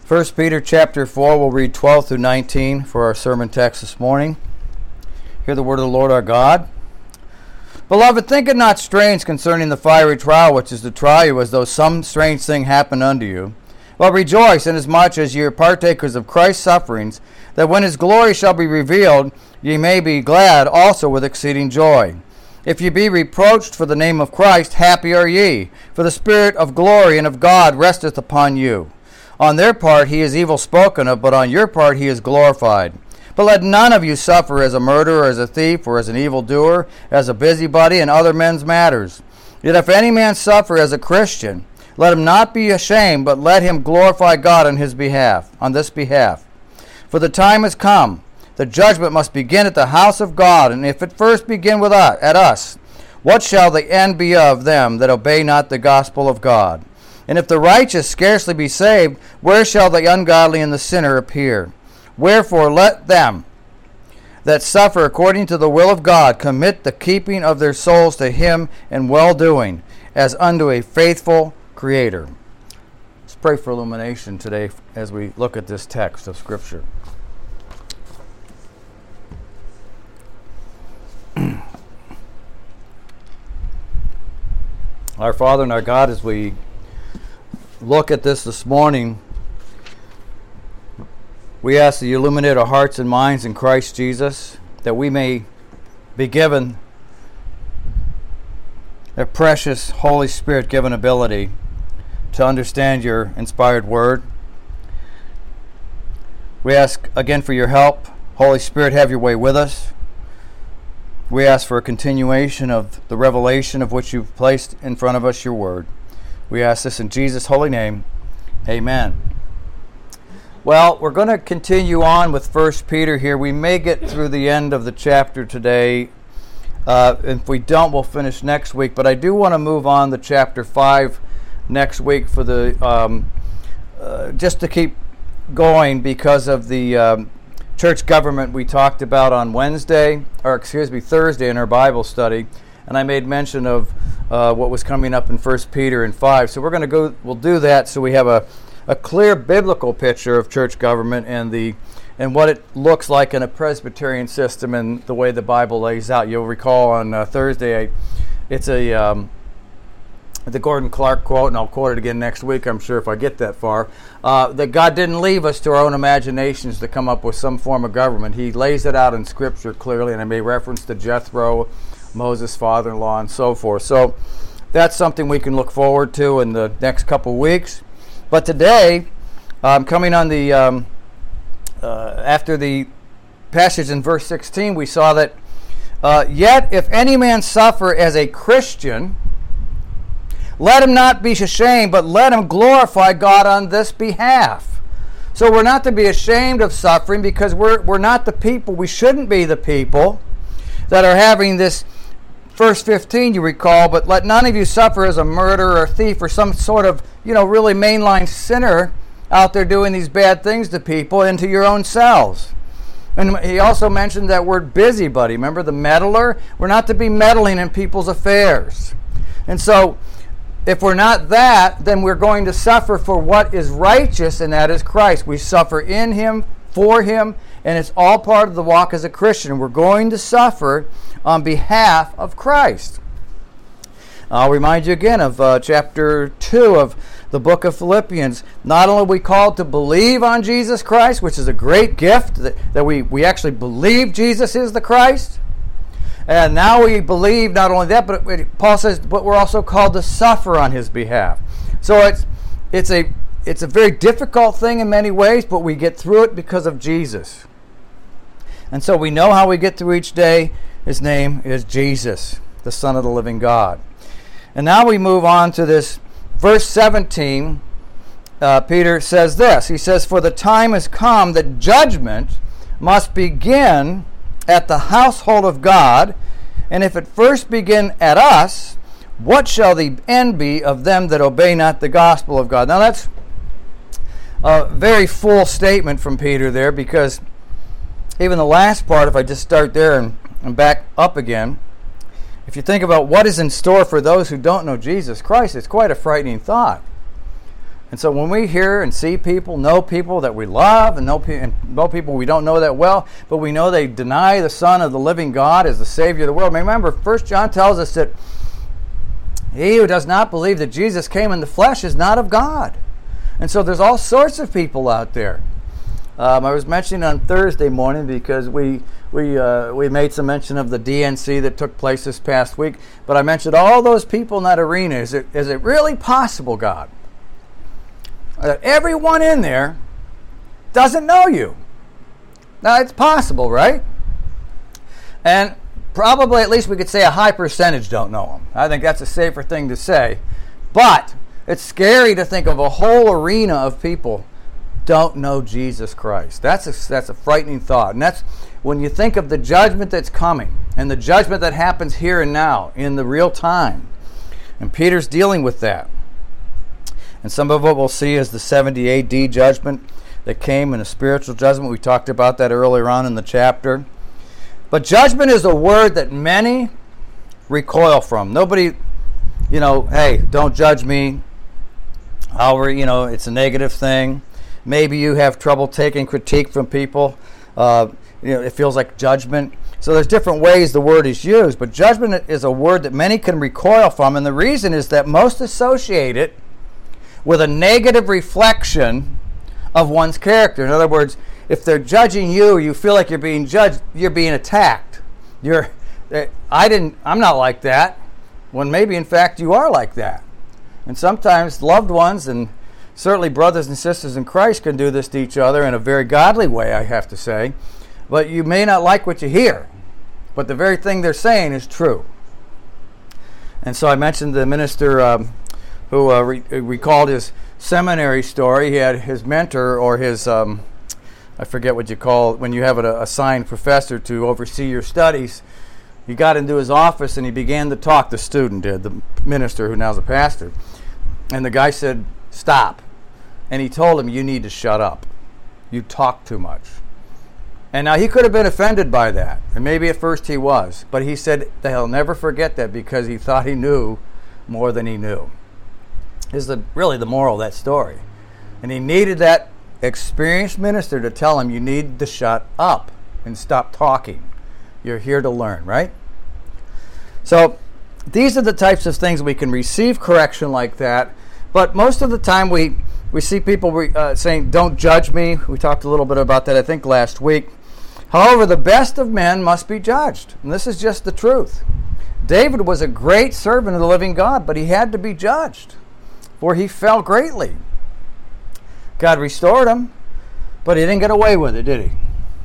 1 Peter chapter 4, we'll read 12 through 19 for our sermon text this morning. Hear the word of the Lord our God. Beloved, think it not strange concerning the fiery trial which is to try you, as though some strange thing happened unto you. But rejoice, inasmuch as ye are partakers of Christ's sufferings, that when his glory shall be revealed, ye may be glad also with exceeding joy. If ye be reproached for the name of Christ, happy are ye, for the Spirit of glory and of God resteth upon you. On their part he is evil spoken of, but on your part he is glorified. But let none of you suffer as a murderer, as a thief, or as an evildoer, as a busybody in other men's matters. Yet if any man suffer as a Christian, let him not be ashamed, but let him glorify God on his behalf, on this behalf. For the time is come, the judgment must begin at the house of God, and if it first begin at us, what shall the end be of them that obey not the gospel of God? And if the righteous scarcely be saved, where shall the ungodly and the sinner appear? Wherefore let them that suffer according to the will of God commit the keeping of their souls to him in well-doing, as unto a faithful Creator. Let's pray for illumination today as we look at this text of Scripture. Our Father and our God, as we look at this morning, we ask that you illuminate our hearts and minds in Christ Jesus, that we may be given a precious Holy Spirit given ability to understand your inspired word. We ask again for your help. Holy Spirit, have your way with us. We ask for a continuation of the revelation of which you've placed in front of us, your word. We ask this in Jesus' holy name. Amen. Well, we're going to continue on with 1 Peter here. We may get through the end of the chapter today. If we don't, we'll finish next week. But I do want to move on to chapter 5 next week for the just to keep going because of the church government we talked about on Thursday in our Bible study. And I made mention of what was coming up in 1 Peter and 5. So we'll do that so we have a clear biblical picture of church government and what it looks like in a Presbyterian system and the way the Bible lays out. You'll recall on Thursday, it's the Gordon Clark quote, and I'll quote it again next week, I'm sure, if I get that far, that God didn't leave us to our own imaginations to come up with some form of government. He lays it out in Scripture clearly, and I may reference to Jethro, Moses' father-in-law, and so forth. So that's something we can look forward to in the next couple weeks. But today, coming on the after the passage in verse 16, we saw that yet if any man suffer as a Christian, let him not be ashamed, but let him glorify God on this behalf. So we're not to be ashamed of suffering because we're not the people. We shouldn't be the people that are having this. Verse 15, you recall, but let none of you suffer as a murderer or thief or some sort of, really mainline sinner out there doing these bad things to people and to your own selves. And he also mentioned that word busybody. Remember the meddler? We're not to be meddling in people's affairs. And so if we're not that, then we're going to suffer for what is righteous, and that is Christ. We suffer in him, for him, and it's all part of the walk as a Christian. We're going to suffer on behalf of Christ. I'll remind you again of chapter 2 of the book of Philippians. Not only are we called to believe on Jesus Christ, which is a great gift, that we actually believe Jesus is the Christ. And now we believe not only that, but Paul says, but we're also called to suffer on his behalf. So it's a very difficult thing in many ways, but we get through it because of Jesus. And so we know how we get through each day. His name is Jesus, the Son of the living God. And now we move on to this verse 17. Peter says this. He says, for the time has come that judgment must begin at the household of God. And if it first begin at us, what shall the end be of them that obey not the gospel of God? Now that's a very full statement from Peter there, because even the last part, if I just start there and back up again, if you think about what is in store for those who don't know Jesus Christ, it's quite a frightening thought. And so when we hear and see people, know people that we love, and know people we don't know that well, but we know they deny the Son of the living God as the Savior of the world. Remember, 1 John tells us that he who does not believe that Jesus came in the flesh is not of God. And so there's all sorts of people out there. I was mentioning on Thursday morning because we made some mention of the DNC that took place this past week, but I mentioned all those people in that arena. Is it really possible, God, that everyone in there doesn't know you? Now, it's possible, right? And probably at least we could say a high percentage don't know him. I think that's a safer thing to say. But it's scary to think of a whole arena of people don't know Jesus Christ. That's a frightening thought. And that's when you think of the judgment that's coming and the judgment that happens here and now in the real time. And Peter's dealing with that. And some of what we'll see is the 70 AD judgment that came in a spiritual judgment. We talked about that earlier on in the chapter. But judgment is a word that many recoil from. Nobody, hey, don't judge me. However, it's a negative thing. Maybe you have trouble taking critique from people. It feels like judgment. So there's different ways the word is used. But judgment is a word that many can recoil from. And the reason is that most associate it with a negative reflection of one's character. In other words, if they're judging you, you feel like you're being judged, you're being attacked. I'm not like that, when maybe in fact you are like that. And sometimes loved ones and certainly brothers and sisters in Christ can do this to each other in a very godly way, I have to say. But you may not like what you hear, but the very thing they're saying is true. And so I mentioned the minister who recalled his seminary story. He had his mentor, or his, I forget what you call it, when you have an assigned professor to oversee your studies. He got into his office and he began to talk. The student did, the minister who now is a pastor. And the guy said, "Stop." And he told him, "You need to shut up. You talk too much." And now he could have been offended by that. And maybe at first he was. But he said that he'll never forget that because he thought he knew more than he knew. Is really the moral of that story. And he needed that experienced minister to tell him, you need to shut up and stop talking. You're here to learn, right? So these are the types of things we can receive correction like that. But most of the time we see people saying, don't judge me. We talked a little bit about that, I think, last week. However, the best of men must be judged. And this is just the truth. David was a great servant of the living God, but he had to be judged, for he fell greatly. God restored him, but he didn't get away with it, did he?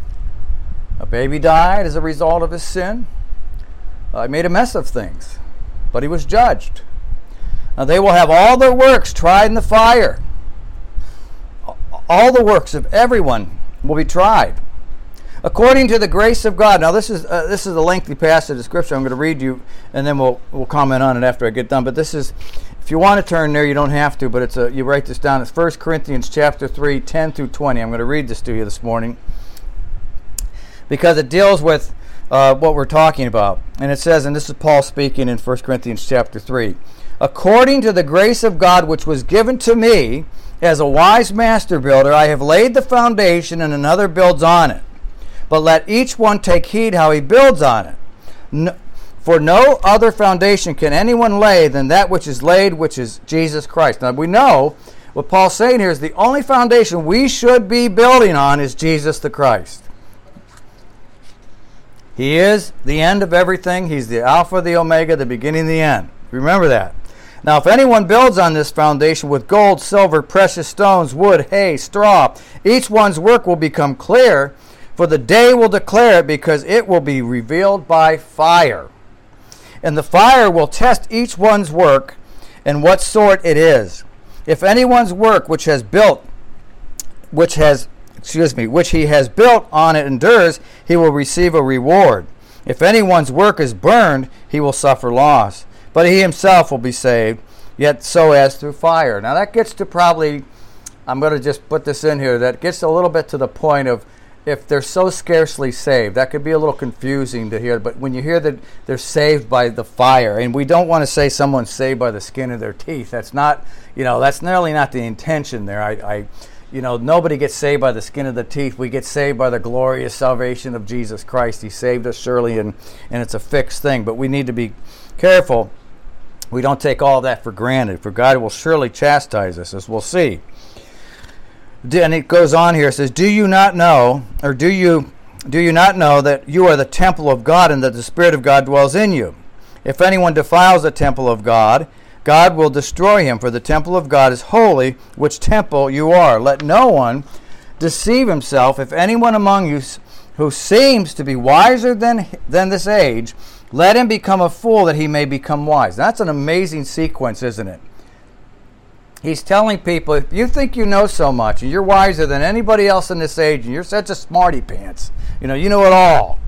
A baby died as a result of his sin. He made a mess of things, but he was judged. Now they will have all their works tried in the fire. All the works of everyone will be tried, according to the grace of God. Now this is a lengthy passage of Scripture. I'm going to read you, and then we'll comment on it after I get done. But this is, if you want to turn there, you don't have to. But you write this down. It's 1 Corinthians chapter 3, 10 through 20. I'm going to read this to you this morning because it deals with what we're talking about. And it says, and this is Paul speaking in 1 Corinthians chapter 3. According to the grace of God which was given to me as a wise master builder, I have laid the foundation and another builds on it. But let each one take heed how he builds on it. For no other foundation can anyone lay than that which is laid, which is Jesus Christ. Now we know what Paul's saying here is the only foundation we should be building on is Jesus the Christ. He is the end of everything. He's the Alpha, the Omega, the beginning, the end. Remember that. Now, if anyone builds on this foundation with gold, silver, precious stones, wood, hay, straw, each one's work will become clear, for the day will declare it, because it will be revealed by fire. And the fire will test each one's work and what sort it is. If anyone's work which he has built on it endures, he will receive a reward. If anyone's work is burned, he will suffer loss. But he himself will be saved, yet so as through fire. Now that gets to probably, I'm going to just put this in here, that gets a little bit to the point of, if they're so scarcely saved. That could be a little confusing to hear, but when you hear that they're saved by the fire, and we don't want to say someone's saved by the skin of their teeth. That's not, that's nearly not the intention there. Nobody gets saved by the skin of the teeth. We get saved by the glorious salvation of Jesus Christ. He saved us surely, and it's a fixed thing. But we need to be careful. We don't take all of that for granted, for God will surely chastise us, as we'll see. And it goes on here. It says, do you not know that you are the temple of God and that the Spirit of God dwells in you? If anyone defiles the temple of God, God will destroy him, for the temple of God is holy, which temple you are. Let no one deceive himself. If anyone among you who seems to be wiser than this age, let him become a fool that he may become wise. That's an amazing sequence, isn't it? He's telling people, if you think you know so much, and you're wiser than anybody else in this age, and you're such a smarty pants, you know it all.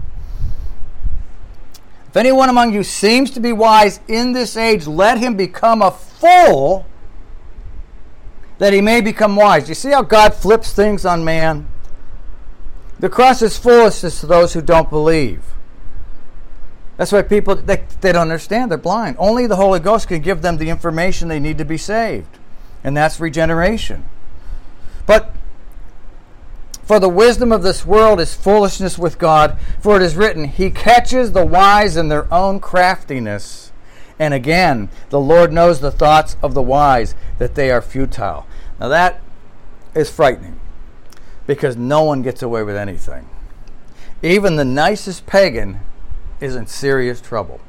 If anyone among you seems to be wise in this age, let him become a fool that he may become wise. You see how God flips things on man? The cross is foolishness to those who don't believe. That's why people, they don't understand. They're blind. Only the Holy Ghost can give them the information they need to be saved. And that's regeneration. But for the wisdom of this world is foolishness with God, for it is written, He catches the wise in their own craftiness. And again, the Lord knows the thoughts of the wise, that they are futile. Now that is frightening, because no one gets away with anything. Even the nicest pagan is in serious trouble.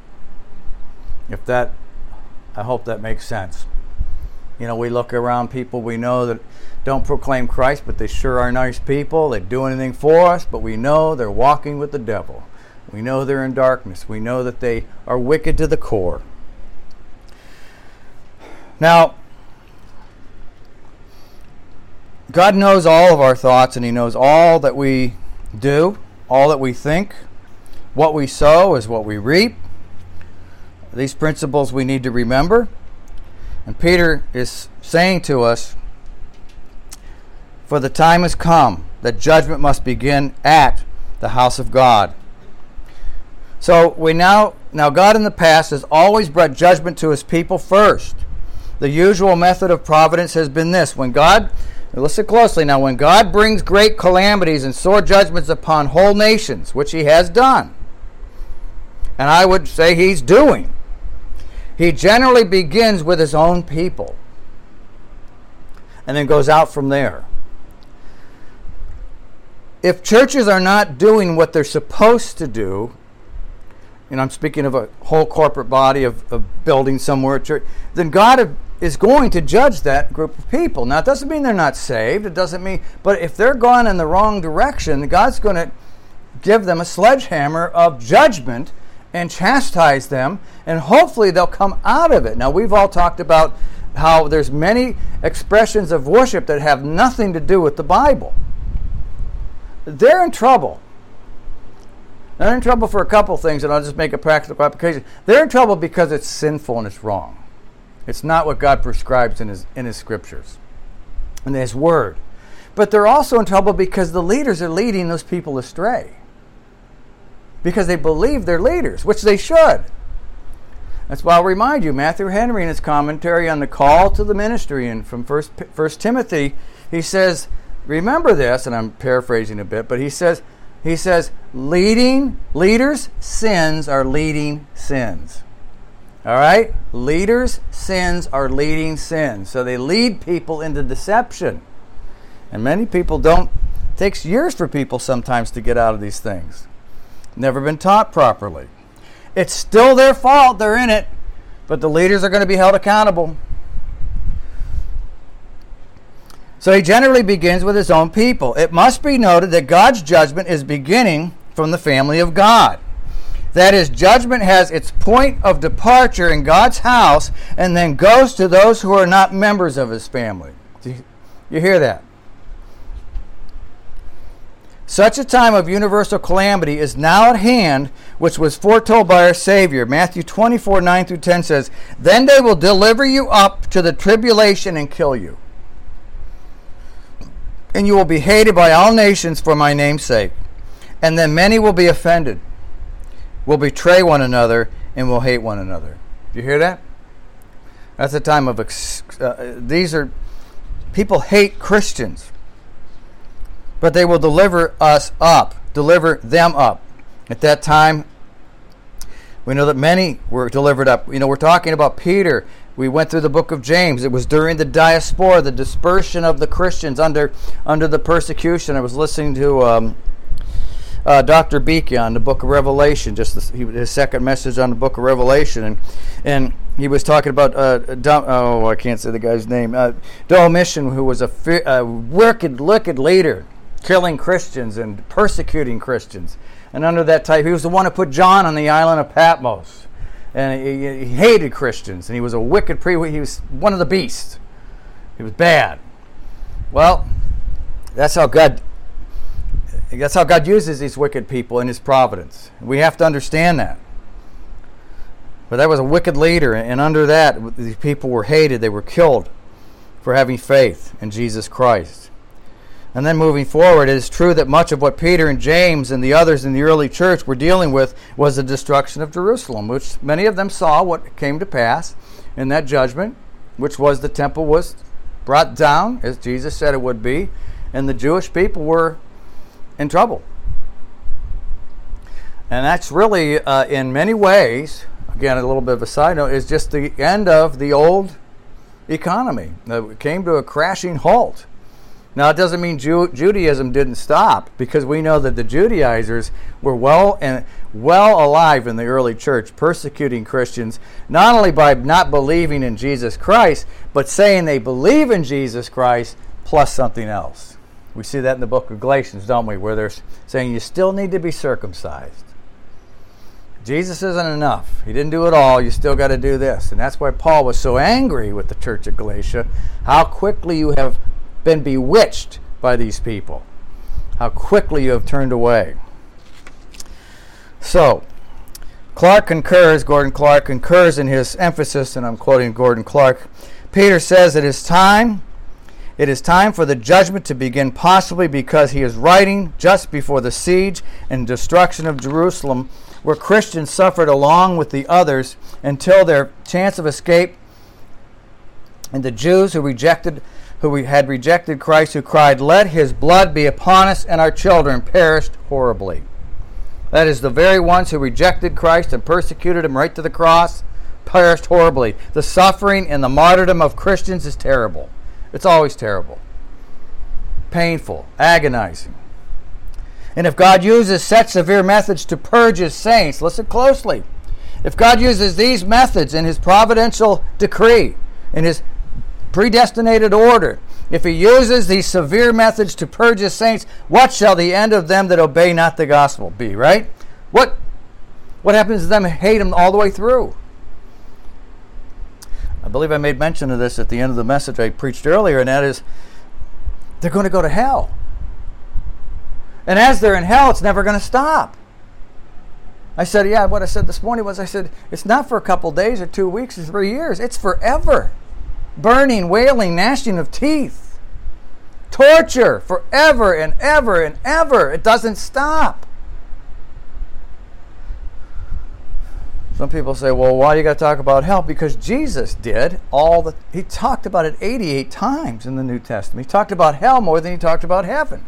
I hope that makes sense. We look around people we know that don't proclaim Christ, but they sure are nice people. They do anything for us, but we know they're walking with the devil. We know they're in darkness. We know that they are wicked to the core. Now, God knows all of our thoughts, and He knows all that we do, all that we think. What we sow is what we reap. These principles we need to remember. And Peter is saying to us, for the time has come that judgment must begin at the house of God. So now God in the past has always brought judgment to His people first. The usual method of providence has been this. Listen closely now, when God brings great calamities and sore judgments upon whole nations, which He has done, and I would say He's doing, He generally begins with His own people and then goes out from there. If churches are not doing what they're supposed to do, I'm speaking of a whole corporate body of building somewhere, church, then God is going to judge that group of people. Now, it doesn't mean they're not saved. It doesn't mean, but if they're gone in the wrong direction, God's going to give them a sledgehammer of judgment and chastise them, and hopefully they'll come out of it. Now, we've all talked about how there's many expressions of worship that have nothing to do with the Bible. They're in trouble. They're in trouble for a couple things, and I'll just make a practical application. They're in trouble because it's sinful and it's wrong. It's not what God prescribes in His scriptures, in His word. But they're also in trouble because the leaders are leading those people astray. Because they believe they're leaders, which they should. That's why I'll remind you, Matthew Henry in his commentary on the call to the ministry and from 1 Timothy, he says, remember this, and I'm paraphrasing a bit, but he says, leaders' sins are leading sins. All right? Leaders' sins are leading sins. So they lead people into deception. And many people don't. It takes years for people sometimes to get out of these things. Never been taught properly. It's still their fault. They're in it. But the leaders are going to be held accountable. So he generally begins with his own people. It must be noted that God's judgment is beginning from the family of God. That is, judgment has its point of departure in God's house and then goes to those who are not members of His family. You hear that? Such a time of universal calamity is now at hand, which was foretold by our Savior. Matthew 24, 9 through 10 says, then they will deliver you up to the tribulation and kill you. And you will be hated by all nations for my name's sake. And then many will be offended, will betray one another, and will hate one another. Do you hear that? That's a time of... these are... People hate Christians. But they will deliver them up. At that time, we know that many were delivered up. We're talking about Peter. We went through the book of James. It was during the diaspora, the dispersion of the Christians under the persecution. I was listening to Dr. Beeke on the book of Revelation, his second message on the book of Revelation, and he was talking about I can't say the guy's name, Domitian, who was a wicked leader, killing Christians and persecuting Christians. And under that type, he was the one who put John on the island of Patmos. And he hated Christians. And he was a wicked priest. He was one of the beasts. He was bad. Well, that's how God uses these wicked people in his providence. We have to understand that. But that was a wicked leader. And under that, these people were hated. They were killed for having faith in Jesus Christ. And then moving forward, it is true that much of what Peter and James and the others in the early church were dealing with was the destruction of Jerusalem, which many of them saw what came to pass in that judgment, which was the temple was brought down, as Jesus said it would be, and the Jewish people were in trouble. And that's really, in many ways, again, a little bit of a side note, is just the end of the old economy. It came to a crashing halt. Now, it doesn't mean Judaism didn't stop, because we know that the Judaizers were well alive in the early church, persecuting Christians, not only by not believing in Jesus Christ, but saying they believe in Jesus Christ plus something else. We see that in the book of Galatians, don't we, where they're saying you still need to be circumcised. Jesus isn't enough. He didn't do it all. You still got to do this. And that's why Paul was so angry with the church of Galatia, how quickly you have been bewitched by these people, how quickly you have turned away. So, Gordon Clark concurs in his emphasis, and I'm quoting Gordon Clark. Peter says it is time for the judgment to begin, possibly because he is writing just before the siege and destruction of Jerusalem, where Christians suffered along with the others until their chance of escape, and the Jews who had rejected Christ, who cried, "Let his blood be upon us," and our children perished horribly. That is, the very ones who rejected Christ and persecuted him right to the cross perished horribly. The suffering and the martyrdom of Christians is terrible. It's always terrible. Painful, agonizing. And if God uses such severe methods to purge his saints, listen closely. If God uses these methods in his providential decree, in his predestinated order, if he uses these severe methods to purge his saints, what shall the end of them that obey not the gospel be, right? What happens to them who hate him all the way through? I believe I made mention of this at the end of the message I preached earlier, and that is, they're going to go to hell. And as they're in hell, it's never going to stop. I said, what I said this morning was, it's not for a couple days or 2 weeks or 3 years. It's forever. Burning, wailing, gnashing of teeth. Torture forever and ever and ever. It doesn't stop. Some people say, well, why do you got to talk about hell? Because Jesus did he talked about it 88 times in the New Testament. He talked about hell more than he talked about heaven.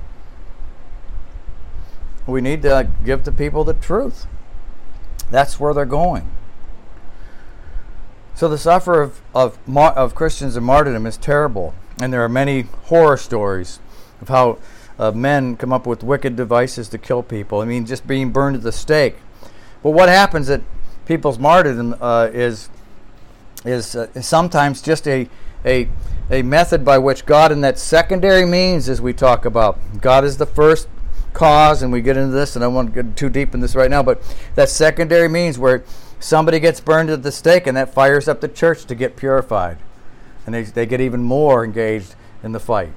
We need to give the people the truth. That's where they're going. So the suffering of Christians in martyrdom is terrible, and there are many horror stories of how men come up with wicked devices to kill people. I mean, just being burned at the stake. But what happens at people's martyrdom is sometimes just a method by which God, in that secondary means, as we talk about, God is the first cause, and we get into this, and I don't want to get too deep in this right now, but that secondary means where somebody gets burned at the stake, and that fires up the church to get purified. And they get even more engaged in the fight.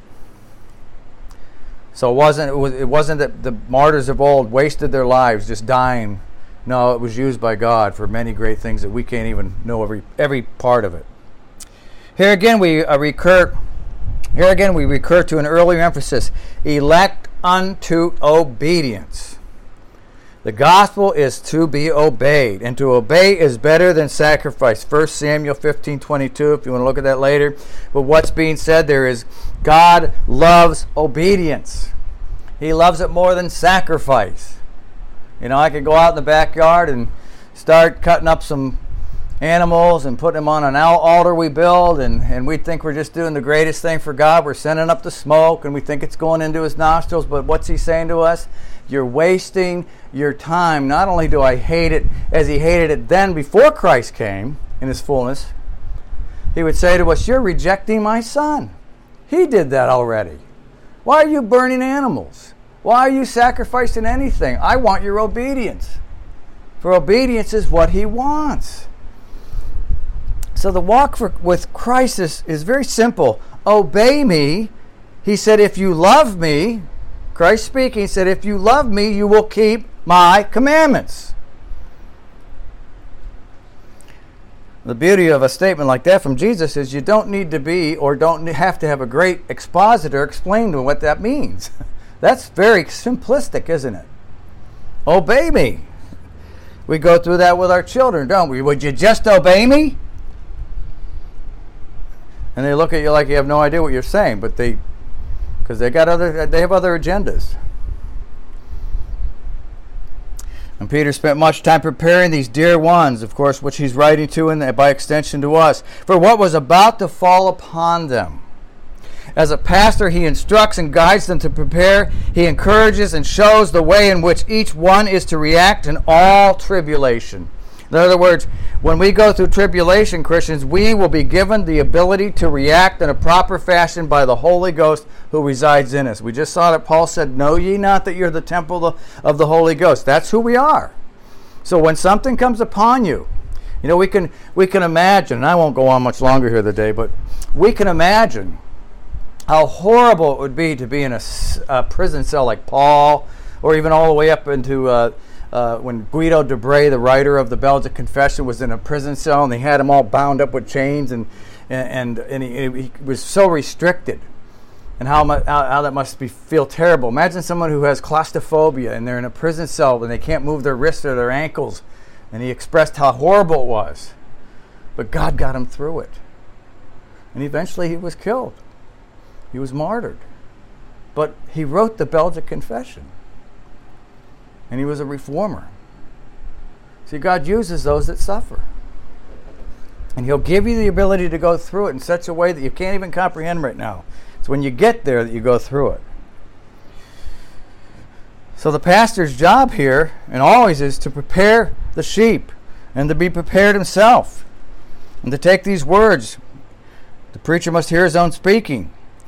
So it wasn't that the martyrs of old wasted their lives just dying. No, it was used by God for many great things that we can't even know every part of it. Here again we recur Here again we recur to an earlier emphasis, elect unto obedience. The gospel is to be obeyed, and to obey is better than sacrifice. 1 Samuel 15:22, if you want to look at that later. But what's being said there is God loves obedience. He loves it more than sacrifice. You know, I could go out in the backyard and start cutting up some animals and putting them on an altar we build, and we think we're just doing the greatest thing for God. We're sending up the smoke, and we think it's going into his nostrils, but what's he saying to us? You're wasting your time. Not only do I hate it as he hated it then before Christ came in his fullness, he would say to us, you're rejecting my son. He did that already. Why are you burning animals? Why are you sacrificing anything? I want your obedience. For obedience is what he wants. So the walk with Christ is very simple. Obey me. He said, if you love me, Christ speaking, said, if you love me, you will keep my commandments. The beauty of a statement like that from Jesus is you don't need to be or don't have to have a great expositor explain to what that means. That's very simplistic, isn't it? Obey me. We go through that with our children, don't we? Would you just obey me? And they look at you like you have no idea what you're saying, but because they have other agendas. And Peter spent much time preparing these dear ones, of course, which he's writing to and by extension to us, for what was about to fall upon them. As a pastor, he instructs and guides them to prepare. He encourages and shows the way in which each one is to react in all tribulation. In other words, when we go through tribulation, Christians, we will be given the ability to react in a proper fashion by the Holy Ghost who resides in us. We just saw that Paul said, know ye not that you're the temple of the Holy Ghost. That's who we are. So when something comes upon you, you know, we can imagine, and I won't go on much longer here today, but we can imagine how horrible it would be to be in a prison cell like Paul, or even all the way up into when Guido de Brès, the writer of the Belgic Confession, was in a prison cell, and they had him all bound up with chains, and he was so restricted, and how that must feel terrible. Imagine someone who has claustrophobia, and they're in a prison cell, and they can't move their wrists or their ankles, and he expressed how horrible it was. But God got him through it, and eventually he was killed. He was martyred. But he wrote the Belgic Confession. And he was a reformer. See, God uses those that suffer. And he'll give you the ability to go through it in such a way that you can't even comprehend right now. It's when you get there that you go through it. So the pastor's job here, and always, is to prepare the sheep and to be prepared himself. And to take these words. The preacher must hear his own speaking.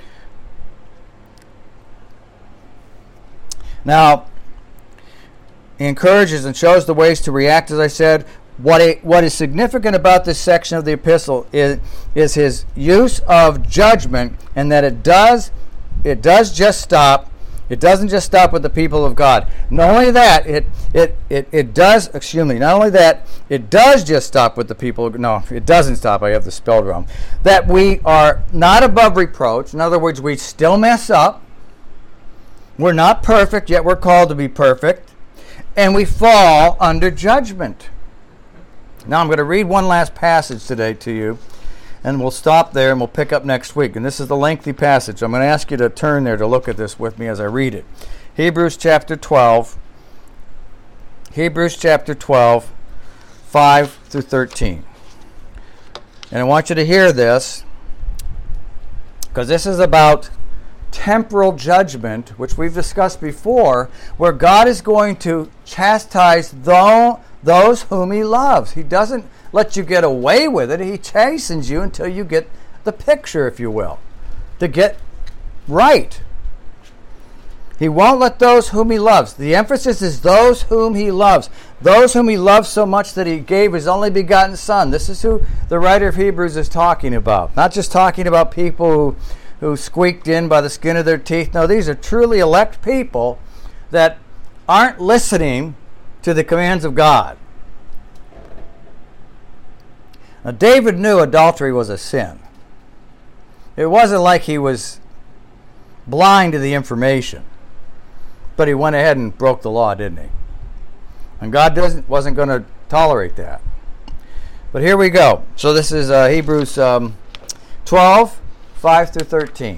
Now, he encourages and shows the ways to react, as I said. What is significant about this section of the epistle is his use of judgment, and that it does just stop. It doesn't just stop with the people of God. Not only that, it does. Excuse me. Not only that, it does just stop with the people. No, it doesn't stop. I have this spelled wrong. That we are not above reproach. In other words, we still mess up. We're not perfect, yet we're called to be perfect. And we fall under judgment. Now I'm going to read one last passage today to you, and we'll stop there and we'll pick up next week. And this is the lengthy passage. I'm going to ask you to turn there to look at this with me as I read it. Hebrews chapter 12. Hebrews chapter 12, 5 through 13. And I want you to hear this, because this is about temporal judgment, which we've discussed before, where God is going to chastise those whom he loves. He doesn't let you get away with it. He chastens you until you get the picture, if you will, to get right. He won't let those whom he loves. The emphasis is those whom he loves. Those whom he loves so much that he gave his only begotten Son. This is who the writer of Hebrews is talking about. Not just talking about people who squeaked in by the skin of their teeth. No, these are truly elect people that aren't listening to the commands of God. Now, David knew adultery was a sin. It wasn't like he was blind to the information. But he went ahead and broke the law, didn't he? And God wasn't going to tolerate that. But here we go. So this is Hebrews 12, 5 through 13.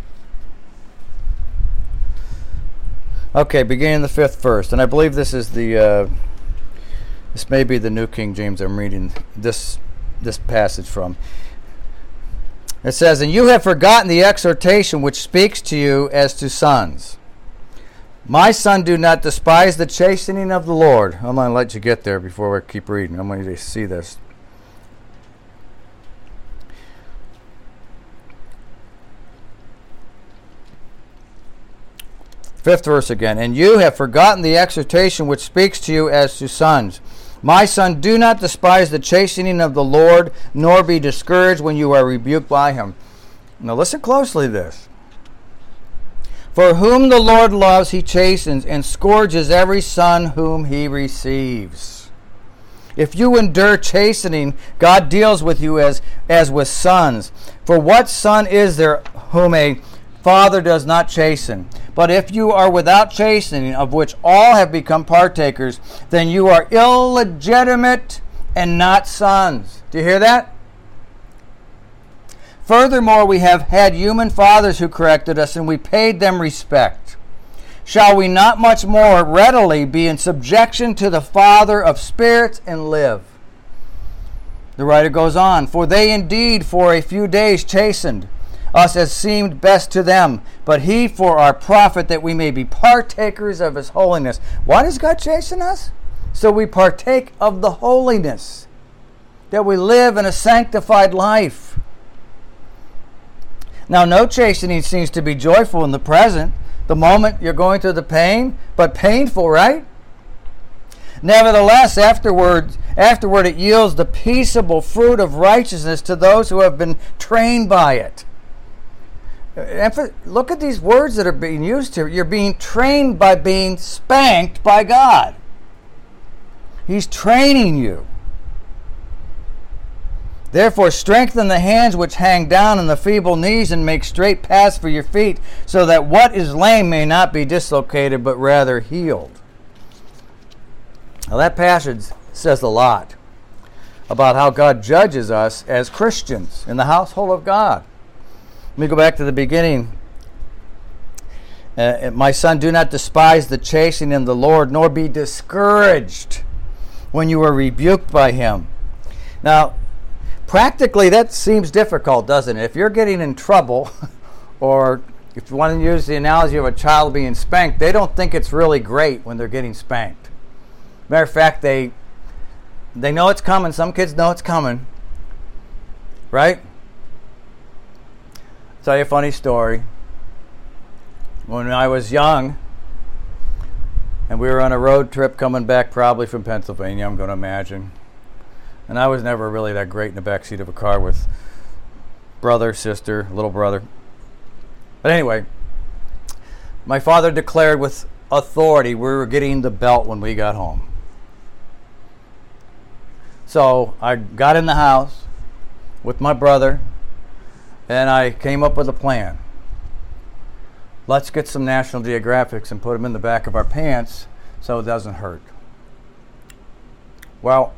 Okay, beginning the 5th verse. And I believe this is this may be the New King James I'm reading this passage from. It says, "And you have forgotten the exhortation which speaks to you as to sons. My son, do not despise the chastening of the Lord." I'm going to let you get there before we keep reading. I'm going to see this. Fifth verse again. "And you have forgotten the exhortation which speaks to you as to sons. My son, do not despise the chastening of the Lord, nor be discouraged when you are rebuked by him." Now listen closely to this. "For whom the Lord loves, he chastens, and scourges every son whom he receives." If you endure chastening, God deals with you as with sons. "For what son is there whom a father does not chasten? But if you are without chastening, of which all have become partakers, then you are illegitimate and not sons." Do you hear that? "Furthermore, we have had human fathers who corrected us, and we paid them respect. Shall we not much more readily be in subjection to the Father of spirits and live?" The writer goes on, "For they indeed for a few days chastened us as seemed best to them, but he for our profit, that we may be partakers of his holiness." Why does God chasten us? So we partake of the holiness, that we live in a sanctified life. Now, no chastening seems to be joyful in the present, the moment you're going through the pain, but painful, right? "Nevertheless, afterward it yields the peaceable fruit of righteousness to those who have been trained by it." Look at these words that are being used here. You're being trained by being spanked by God. He's training you. "Therefore strengthen the hands which hang down and the feeble knees, and make straight paths for your feet, so that what is lame may not be dislocated, but rather healed." Now that passage says a lot about how God judges us as Christians in the household of God. Let me go back to the beginning. "My son, do not despise the chastening of the Lord, nor be discouraged when you are rebuked by him." Now, practically, that seems difficult, doesn't it? If you're getting in trouble, or if you want to use the analogy of a child being spanked, they don't think it's really great when they're getting spanked. Matter of fact, they know it's coming. Some kids know it's coming, right? I'll tell you a funny story. When I was young, and we were on a road trip coming back probably from Pennsylvania, I'm going to imagine. And I was never really that great in the backseat of a car with brother, sister, little brother. But anyway, my father declared with authority we were getting the belt when we got home. So I got in the house with my brother, and I came up with a plan. Let's get some National Geographics and put them in the back of our pants so it doesn't hurt. Well,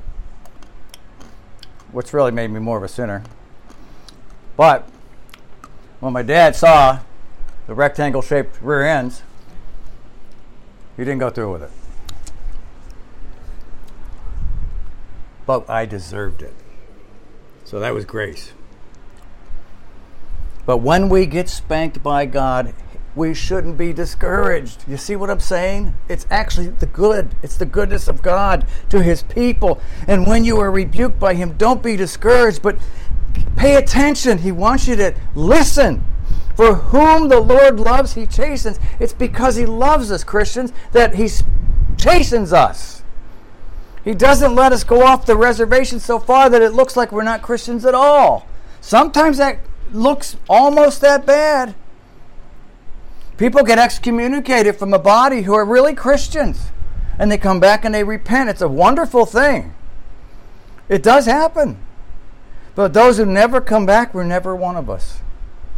which really made me more of a sinner. But when my dad saw the rectangle-shaped rear ends, he didn't go through with it. But I deserved it. So that was grace. But when we get spanked by God, we shouldn't be discouraged. You see what I'm saying? It's actually the good. It's the goodness of God to his people. And when you are rebuked by him, don't be discouraged, but pay attention. He wants you to listen. For whom the Lord loves, he chastens. It's because he loves us, Christians, that he chastens us. He doesn't let us go off the reservation so far that it looks like we're not Christians at all. Sometimes that looks almost that bad. People get excommunicated from a body who are really Christians, and they come back and they repent. It's a wonderful thing. It does happen. But those who never come back were never one of us.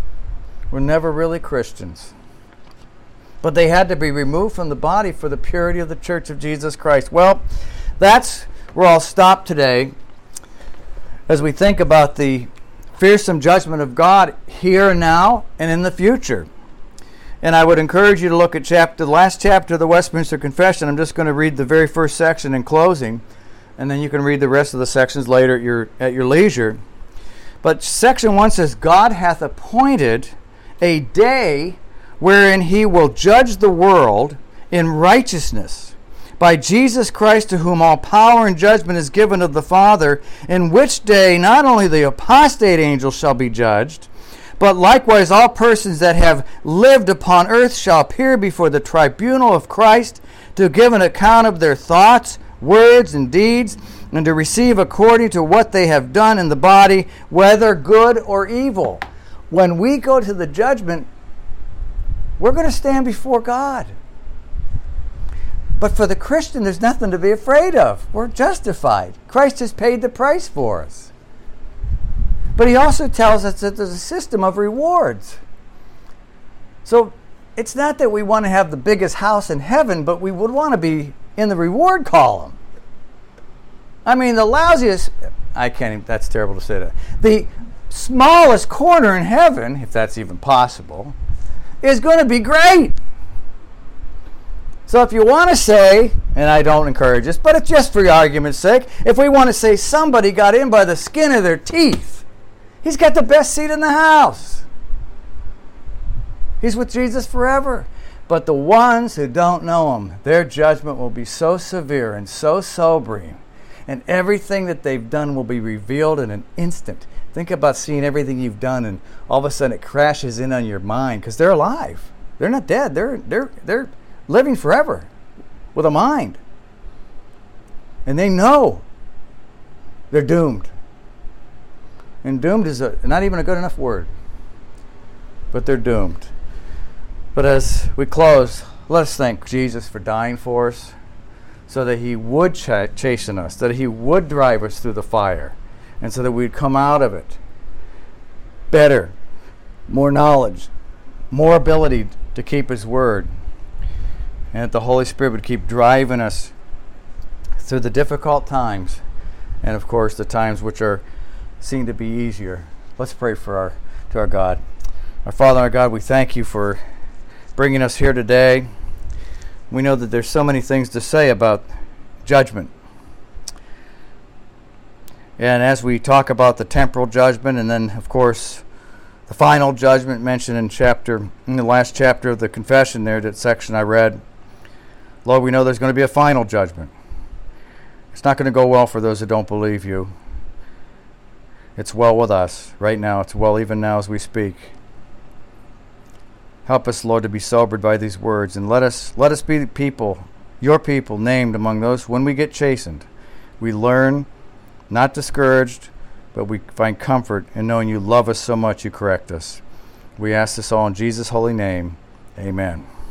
were never really Christians. But they had to be removed from the body for the purity of the Church of Jesus Christ. Well, that's where I'll stop today as we think about the fearsome judgment of God here and now and in the future. And I would encourage you to look at the last chapter of the Westminster Confession. I'm just going to read the very first section in closing, and then you can read the rest of the sections later at your leisure. But section 1 says, God hath appointed a day wherein he will judge the world in righteousness by Jesus Christ, to whom all power and judgment is given of the Father, in which day not only the apostate angels shall be judged, but likewise all persons that have lived upon earth shall appear before the tribunal of Christ to give an account of their thoughts, words, and deeds, and to receive according to what they have done in the body, whether good or evil. When we go to the judgment, we're going to stand before God. But for the Christian, there's nothing to be afraid of. We're justified. Christ has paid the price for us. But he also tells us that there's a system of rewards. So it's not that we want to have the biggest house in heaven, but we would want to be in the reward column. I mean, the lousiest, that's terrible to say that. The smallest corner in heaven, if that's even possible, is going to be great. So if you want to say, and I don't encourage this, but it's just for argument's sake, if we want to say somebody got in by the skin of their teeth, he's got the best seat in the house. He's with Jesus forever. But the ones who don't know him, their judgment will be so severe and so sobering, and everything that they've done will be revealed in an instant. Think about seeing everything you've done, and all of a sudden it crashes in on your mind, because they're alive. They're not dead. They're living forever with a mind. And they know they're doomed. And doomed is not even a good enough word. But they're doomed. But as we close, let us thank Jesus for dying for us, so that he would chasten us, that he would drive us through the fire, and so that we'd come out of it better, more knowledge, more ability to keep his word, and that the Holy Spirit would keep driving us through the difficult times, and of course the times which seem to be easier. Let's pray to our God. Our Father, our God, we thank you for bringing us here today. We know that there's so many things to say about judgment. And as we talk about the temporal judgment, and then of course the final judgment mentioned in the last chapter of the confession there, that section I read, Lord, we know there's going to be a final judgment. It's not going to go well for those who don't believe you. It's well with us right now. It's well even now as we speak. Help us, Lord, to be sobered by these words, and let us be the people, your people, named among those when we get chastened. We learn, not discouraged, but we find comfort in knowing you love us so much you correct us. We ask this all in Jesus' holy name. Amen.